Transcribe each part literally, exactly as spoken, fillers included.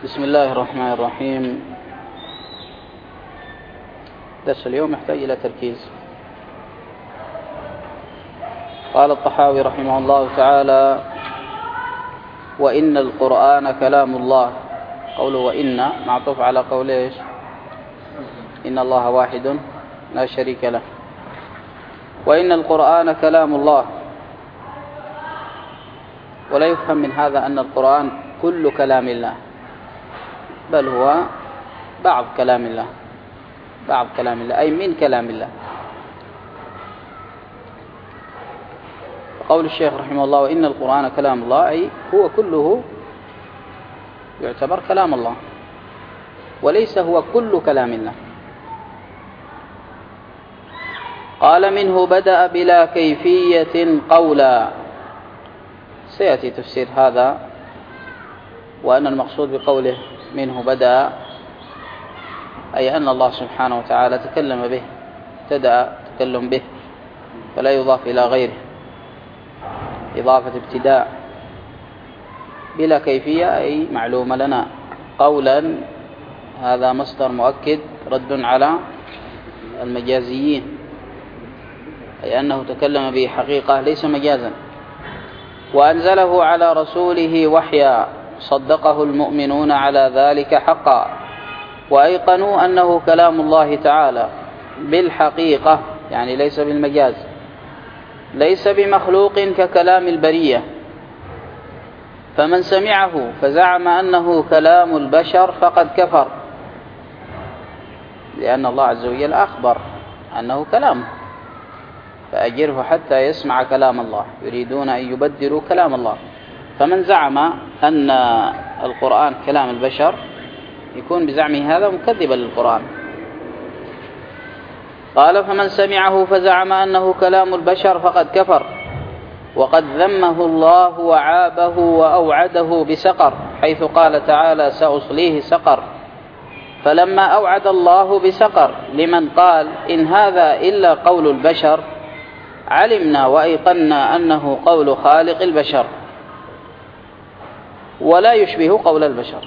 بسم الله الرحمن الرحيم. درس اليوم يحتاج إلى تركيز. قال الطحاوي رحمه الله تعالى: وإن القرآن كلام الله. قوله وإن معطوف على قول إيش؟ إن الله واحد لا شريك له. وإن القرآن كلام الله. ولا يفهم من هذا أن القرآن كل كلام الله، بل هو بعض كلام الله، بعض كلام الله أي من كلام الله. قول الشيخ رحمه الله: وإن القرآن كلام الله، أي هو كله يعتبر كلام الله، وليس هو كل كلام الله. قال: منه بدأ بلا كيفية قولا. سيأتي تفسير هذا، وأن المقصود بقوله منه بدأ أي أن الله سبحانه وتعالى تكلم به، ابتدأ تكلم به، فلا يضاف إلى غيره إضافة ابتداء. بلا كيفية أي معلومة لنا. قولا هذا مصدر مؤكد رد على المجازيين، أي أنه تكلم به حقيقة ليس مجازا. وأنزله على رسوله وحيا، صدقه المؤمنون على ذلك حقا، وأيقنوا أنه كلام الله تعالى بالحقيقة، يعني ليس بالمجاز، ليس بمخلوق ككلام البرية. فمن سمعه فزعم أنه كلام البشر فقد كفر، لأن الله عز وجل أخبر أنه كلامه، فأجره حتى يسمع كلام الله. يريدون أن يبدلوا كلام الله. فمن زعم أن القرآن كلام البشر يكون بزعمه هذا مكذبا للقرآن. قال: فمن سمعه فزعم أنه كلام البشر فقد كفر، وقد ذمه الله وعابه وأوعده بسقر، حيث قال تعالى: سأصليه سقر. فلما أوعد الله بسقر لمن قال إن هذا إلا قول البشر، علمنا وأيقنا أنه قول خالق البشر ولا يشبه قول البشر.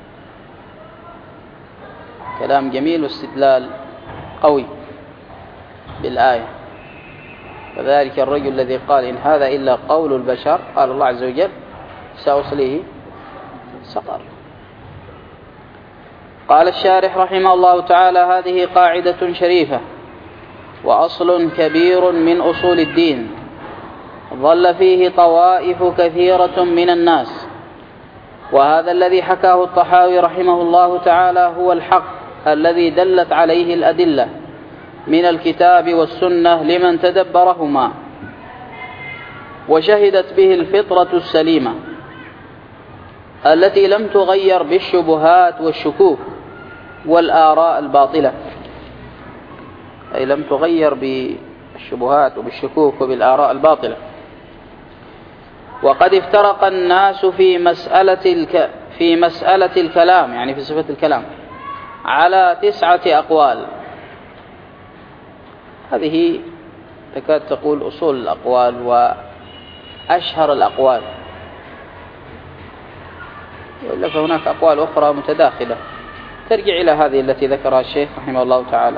كلام جميل واستدلال قوي بالآية. فذلك الرجل الذي قال إن هذا إلا قول البشر، قال الله عز وجل: سأصليه سقر. قال الشارح رحمه الله تعالى: هذه قاعدة شريفة وأصل كبير من أصول الدين، ظل فيه طوائف كثيرة من الناس، وهذا الذي حكاه الطحاوي رحمه الله تعالى هو الحق الذي دلت عليه الأدلة من الكتاب والسنة لمن تدبرهما، وشهدت به الفطرة السليمة التي لم تغير بالشبهات والشكوك والآراء الباطلة، أي لم تغير بالشبهات وبالشكوك وبالآراء الباطلة. وقد افترق الناس في مسألة الك... في مسألة الكلام، يعني في صفة الكلام، على تسعة أقوال. هذه تكاد تقول أصول الأقوال وأشهر الأقوال، وإلا فهناك أقوال أخرى متداخلة ترجع إلى هذه التي ذكرها الشيخ رحمه الله تعالى.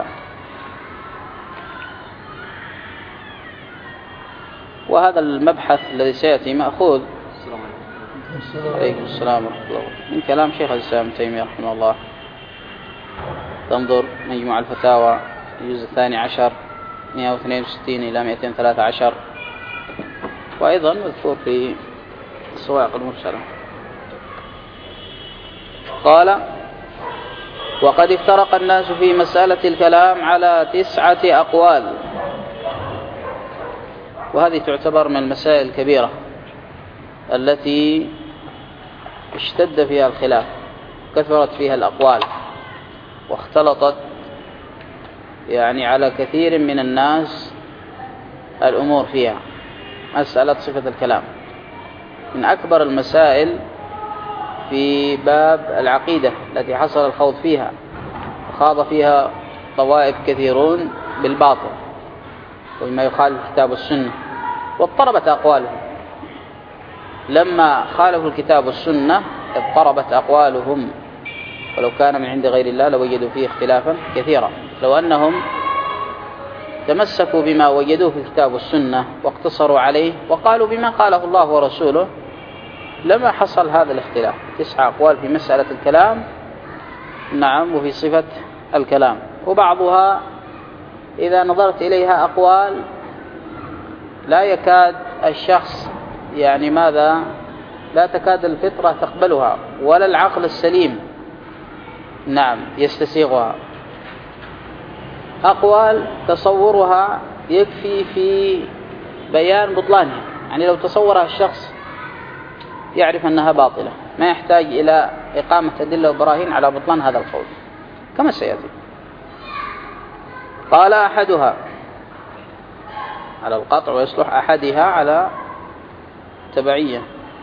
وهذا المبحث الذي سيأتي مأخوذ عليكم السلام ورحمة الله من كلام شيخ الإسلام ابن تيمية رحمه الله. تنظر مجموع الفتاوى الجزء الثاني عشر مئة واثنين وستين إلى مئتين وثلاثة عشر، وأيضا مذكور في الصواعق المرسلة. قال: وقد افترق الناس في مسألة الكلام على تسعة أقوال. وهذه تعتبر من المسائل الكبيرة التي اشتد فيها الخلاف، كثرت فيها الأقوال، واختلطت يعني على كثير من الناس الأمور فيها. مسألة صفة الكلام من أكبر المسائل في باب العقيدة التي حصل الخوض فيها، خاض فيها طوائف كثيرون بالباطل وما يخالف الكتاب والسنة، واضطربت أقوالهم. لما خالفوا الكتاب والسنة اضطربت أقوالهم ولو كان من عند غير الله لوجدوا فيه اختلافا كثيرا. لو أنهم تمسكوا بما وجدوه في الكتاب والسنة واقتصروا عليه وقالوا بما قاله الله ورسوله لما حصل هذا الاختلاف. تسعة أقوال في مسألة الكلام، نعم، وفي صفة الكلام، وبعضها إذا نظرت إليها أقوال لا يكاد الشخص يعني ماذا لا تكاد الفطرة تقبلها ولا العقل السليم نعم يستسيغها. أقوال تصورها يكفي في بيان بطلانها، يعني لو تصورها الشخص يعرف أنها باطلة، ما يحتاج إلى إقامة أدلة وبراهين على بطلان هذا القول كما سيأتي. قال أحدها على القطع ويصلح أحدها على تبعية.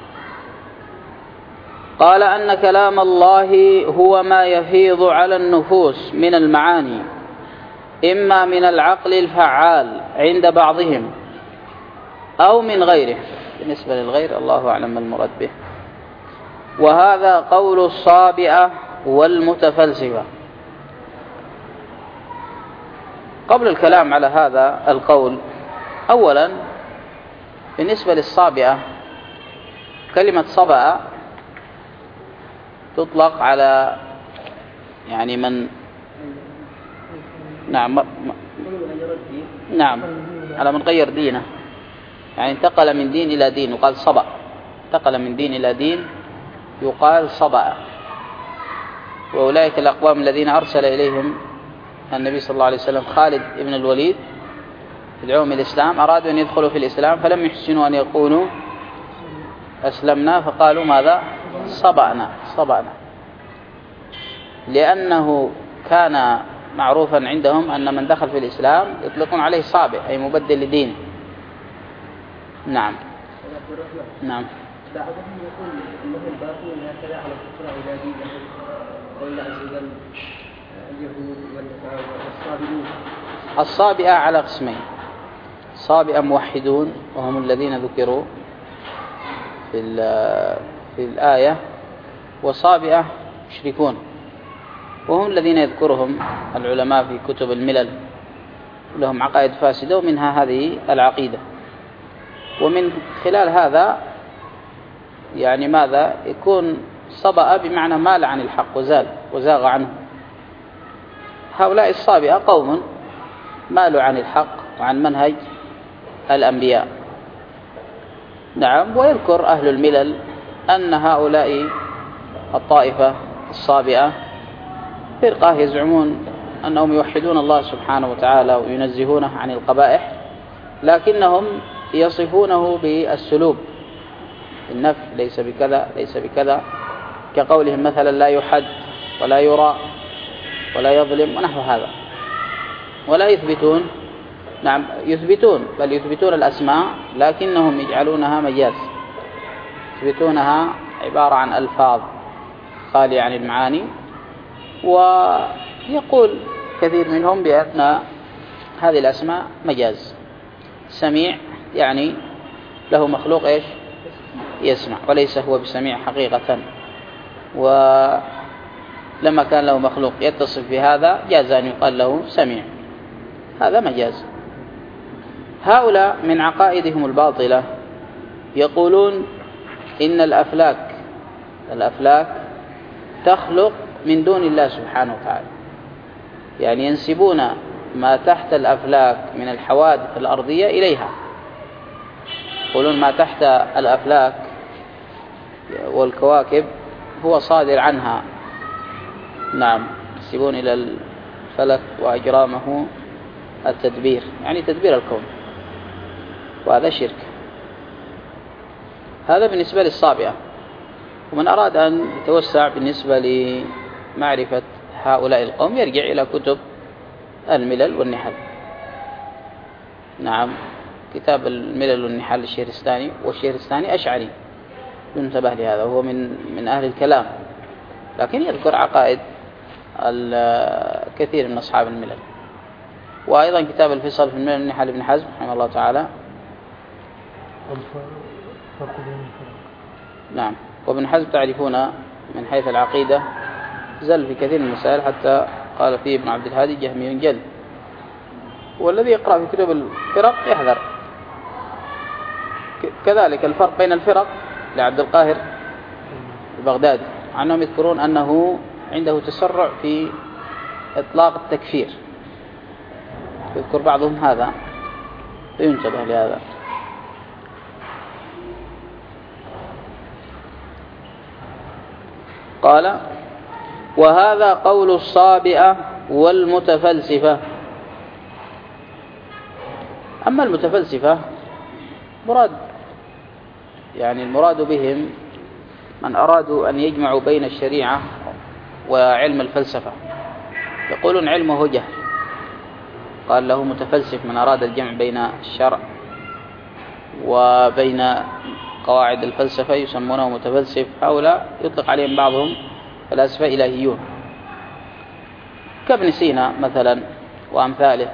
قال أن كلام الله هو ما يفيض على النفوس من المعاني، إما من العقل الفعال عند بعضهم أو من غيره. بالنسبة للغير الله أعلم المراد به. وهذا قول الصابئة والمتفلسفة. قبل الكلام على هذا القول، أولا بالنسبة للصابئة، كلمة صبأ تطلق على يعني من نعم نعم على من غير دينه، يعني انتقل من دين إلى دين وقال صبأ، انتقل من دين إلى دين يقال صبأ. وأولئك الأقوام الذين أرسل إليهم النبي صلى الله عليه وسلم خالد بن الوليد يدعوهم إلى الإسلام، أرادوا أن يدخلوا في الإسلام فلم يحسنوا أن يقولوا أسلمنا، فقالوا ماذا؟ صبأنا صبأنا، لأنه كان معروفا عندهم أن من دخل في الإسلام يطلقون عليه صابئ أي مبدل لدينه. نعم نعم. بعضهم يقول انهم باقون هكذا على الفطره الى دينهم، قول عز وجل اليهود والنصارى والصابئون. الصابئة على قسمين: صابئة موحدون وهم الذين ذكروا في في الآية، وصابئة مشركون وهم الذين يذكرهم العلماء في كتب الملل، لهم عقائد فاسدة ومنها هذه العقيدة. ومن خلال هذا يعني ماذا يكون صبأ بمعنى مال عن الحق وزال وزاغ عنه. هؤلاء الصابئة قوم مالوا عن الحق وعن منهج الأنبياء. نعم. ويذكر أهل الملل أن هؤلاء الطائفة الصابئة فرقة يزعمون أنهم يوحدون الله سبحانه وتعالى وينزهونه عن القبائح، لكنهم يصفونه بالسلوب، النفي، ليس بكذا ليس بكذا، كقولهم مثلا لا يحد ولا يرى ولا يظلم ونحو هذا. ولا يثبتون، نعم يثبتون، بل يثبتون الأسماء لكنهم يجعلونها مجاز، يثبتونها عبارة عن ألفاظ خالية عن المعاني. ويقول كثير منهم بأن هذه الأسماء مجاز. سميع يعني له مخلوق إيش يسمع، وليس هو بسميع حقيقة، ولما كان له مخلوق يتصف بهذا جاز أن يقال له سميع، هذا مجاز. هؤلاء من عقائدهم الباطلة يقولون إن الأفلاك الأفلاك تخلق من دون الله سبحانه وتعالى، يعني ينسبون ما تحت الأفلاك من الحوادث الأرضية إليها. يقولون ما تحت الأفلاك والكواكب هو صادر عنها. نعم. ينسبون إلى الفلك وأجرامه التدبير، يعني تدبير الكون، وهذا شرك. هذا بالنسبة للصابئة. ومن أراد أن يتوسع بالنسبة لمعرفة هؤلاء القوم يرجع إلى كتب الملل والنحل. نعم. كتاب الملل والنحل الشهرستاني، والشهرستاني أشعري ينتبه لهذا، هو من من أهل الكلام، لكن يذكر عقائد الكثير من أصحاب الملل. وأيضا كتاب الفصل في الملل والنحل ابن حزم رحمه الله تعالى. نعم. وابن حزم تعرفون من حيث العقيدة زل في كثير من المسائل، حتى قال فيه ابن عبد الهادي جهمي جل. والذي يقرأ في كتب الفرق يحذر. كذلك الفرق بين الفرق لعبد القاهر البغدادي، عنهم يذكرون أنه عنده تسرع في إطلاق التكفير، يذكر بعضهم هذا فينتبه لهذا. قال: وهذا قول الصابئة والمتفلسفة. أما المتفلسفة مراد يعني المراد بهم من أرادوا أن يجمعوا بين الشريعة وعلم الفلسفة، يقولون علمه جهل. قال له متفلسف من أراد الجمع بين الشرع وبين قواعد الفلسفة يسمونه متفلسف. هؤلاء يطلق عليهم بعضهم فلاسفة إلهيون كابن سينا مثلا وأمثاله،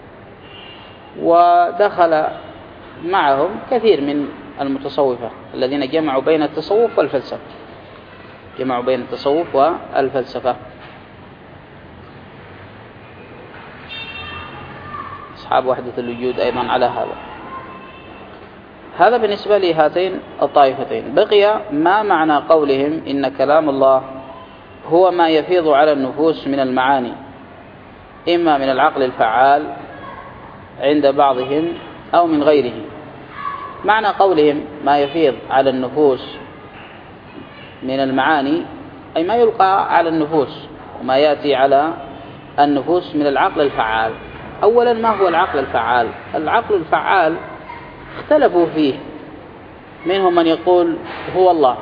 ودخل معهم كثير من المتصوفة الذين جمعوا بين التصوف والفلسفة، جمعوا بين التصوف والفلسفة، أصحاب وحدة الوجود أيضا على هذا. هذا بالنسبة لهاتين الطائفتين. بقي ما معنى قولهم إن كلام الله هو ما يفيض على النفوس من المعاني، إما من العقل الفعال عند بعضهم أو من غيره. معنى قولهم ما يفيض على النفوس من المعاني أي ما يلقى على النفوس وما يأتي على النفوس من العقل الفعال. أولا، ما هو العقل الفعال؟ العقل الفعال اختلفوا فيه، منهم من يقول هو الله،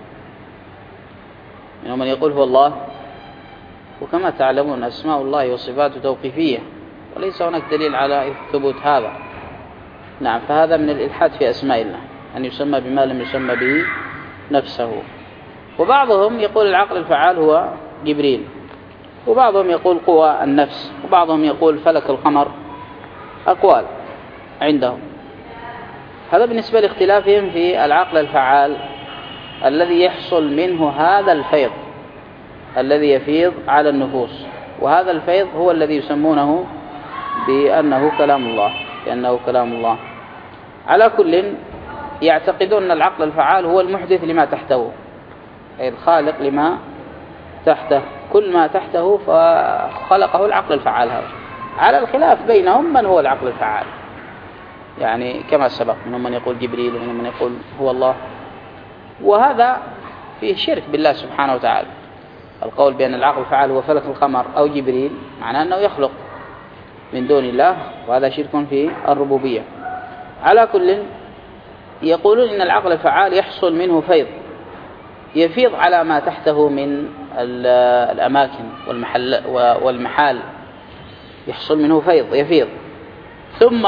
منهم من يقول هو الله، وكما تعلمون أسماء الله وصفاته توقيفية وليس هناك دليل على ثبوت هذا. نعم، فهذا من الإلحاد في أسماء الله، أن يسمى بما لم يسمى به نفسه. وبعضهم يقول العقل الفعال هو جبريل، وبعضهم يقول قوى النفس، وبعضهم يقول فلك القمر. أقوال عندهم. هذا بالنسبة لاختلافهم في العقل الفعال الذي يحصل منه هذا الفيض الذي يفيض على النفوس، وهذا الفيض هو الذي يسمونه بأنه كلام الله، بأنه كلام الله. على كل يعتقدون أن العقل الفعال هو المحدث لما تحته، أي الخالق لما تحته، كل ما تحته فخلقه العقل الفعال. هذا على الخلاف بينهم من هو العقل الفعال، يعني كما سبق، منهم من يقول جبريل ومنهم من يقول هو الله. وهذا فيه شرك بالله سبحانه وتعالى. القول بأن العقل الفعال هو فلك القمر أو جبريل معناه أنه يخلق من دون الله، وهذا شرك في الربوبية. على كل يقولون إن العقل الفعال يحصل منه فيض، يفيض على ما تحته من الأماكن والمحل والمحال، يحصل منه فيض يفيض، ثم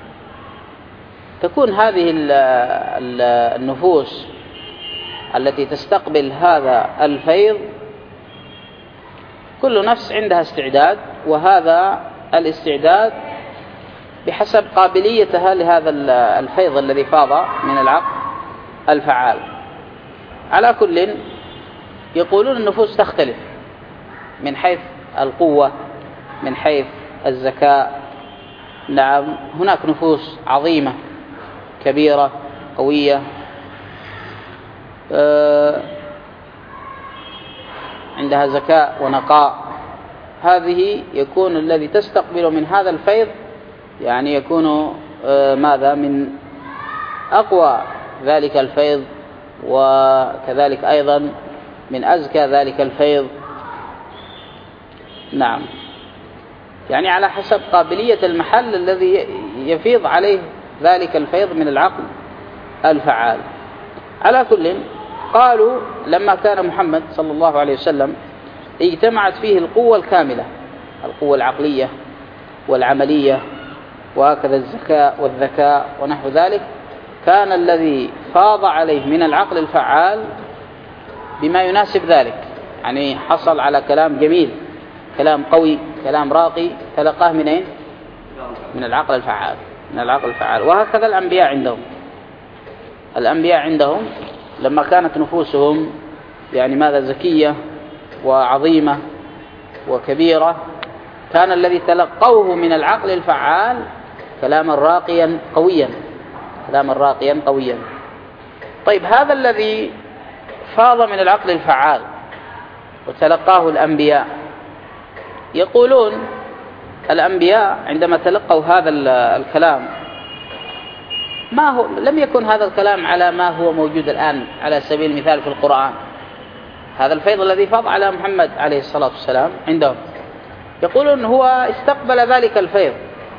تكون هذه النفوس التي تستقبل هذا الفيض كل نفس عندها استعداد، وهذا الاستعداد بحسب قابليتها لهذا الفيض الذي فاض من العقل الفعال. على كل يقولون النفوس تختلف من حيث القوة، من حيث الذكاء. نعم، هناك نفوس عظيمة كبيرة قوية عندها ذكاء ونقاء، هذه يكون الذي تستقبل من هذا الفيض يعني يكون ماذا من أقوى ذلك الفيض، وكذلك أيضا من أزكى ذلك الفيض. نعم، يعني على حسب قابلية المحل الذي يفيض عليه ذلك الفيض من العقل الفعال. على كل قالوا لما كان محمد صلى الله عليه وسلم اجتمعت فيه القوة الكاملة، القوة العقلية والعملية وهكذا الذكاء والذكاء ونحو ذلك، كان الذي فاض عليه من العقل الفعال بما يناسب ذلك، يعني حصل على كلام جميل، كلام قوي، كلام راقي، تلقاه من أين؟ من العقل الفعال، من العقل الفعال. وهكذا الأنبياء عندهم، الأنبياء عندهم لما كانت نفوسهم يعني ماذا زكية وعظيمة وكبيرة، كان الذي تلقوه من العقل الفعال كلاما راقيا قويا، كلاما راقيا قويا. طيب هذا الذي فاض من العقل الفعال وتلقاه الأنبياء، يقولون الأنبياء عندما تلقوا هذا الكلام ما هو لم يكن هذا الكلام على ما هو موجود الآن على سبيل المثال في القرآن. هذا الفيض الذي فاض على محمد عليه الصلاة والسلام عندهم، يقولون هو استقبل ذلك الفيض.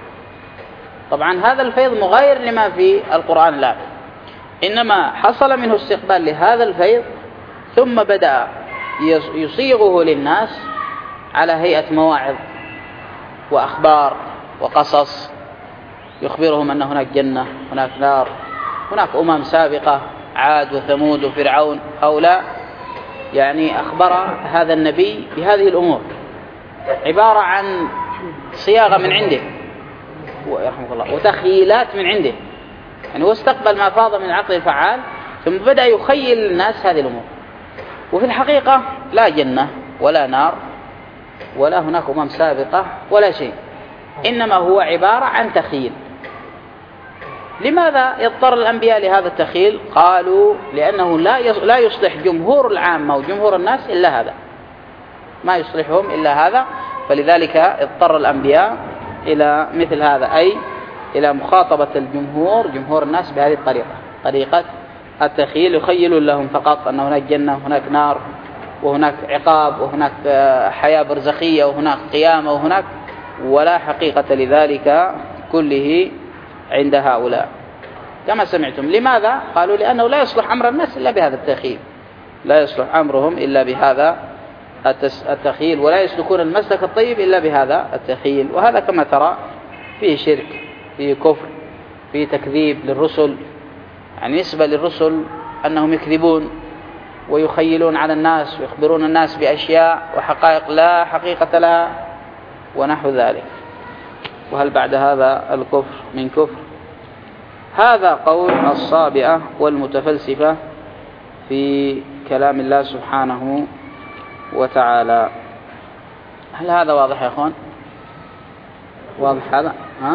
طبعا هذا الفيض مغاير لما في القرآن الآن، إنما حصل منه استقبال لهذا الفيض ثم بدأ يصيغه للناس على هيئة مواعظ وأخبار وقصص، يخبرهم أن هناك جنة، هناك نار، هناك أمم سابقة عاد وثمود وفرعون، هؤلاء يعني أخبر هذا النبي بهذه الأمور، عبارة عن صياغة من عنده ويرحمك الله وتخيلات من عنده. يعني هو استقبل ما فاض من العقل الفعال ثم بدأ يخيل الناس هذه الأمور، وفي الحقيقة لا جنة ولا نار ولا هناك أمم سابقة ولا شيء، إنما هو عبارة عن تخيل. لماذا يضطر الأنبياء لهذا التخيل؟ قالوا لأنه لا يصلح جمهور العامة وجمهور الناس إلا هذا، ما يصلحهم إلا هذا، فلذلك اضطر الأنبياء إلى مثل هذا، أي إلى مخاطبة الجمهور جمهور الناس بهذه الطريقة، طريقة التخيل. يخيل لهم فقط أن هناك جنة وهناك نار وهناك عقاب وهناك حياة برزخية وهناك قيامة وهناك، ولا حقيقة لذلك كله عند هؤلاء كما سمعتم. لماذا؟ قالوا لأنه لا يصلح أمر الناس إلا بهذا التخيل، لا يصلح أمرهم إلا بهذا التخيل، ولا يسلكون المسلك الطيب إلا بهذا التخيل. وهذا كما ترى فيه شرك، فيه كفر، فيه تكذيب للرسل، يعني نسبة للرسل أنهم يكذبون ويخيلون على الناس ويخبرون الناس بأشياء وحقائق لا حقيقة لها ونحو ذلك. وهل بعد هذا الكفر من كفر؟ هذا قول الصابئة والمتفلسفة في كلام الله سبحانه وتعالى. هل هذا واضح يا أخوان؟ واضح هذا؟ ها؟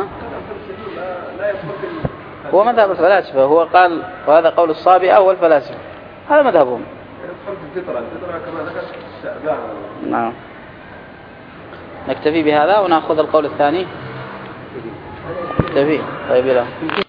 هو مذهب الفلاسفة، هو قال وهذا قول الصابئة والفلاسفة، هذا مذهبهم. نعم. نكتفي بهذا ونأخذ القول الثاني. نكتفي. طيب لا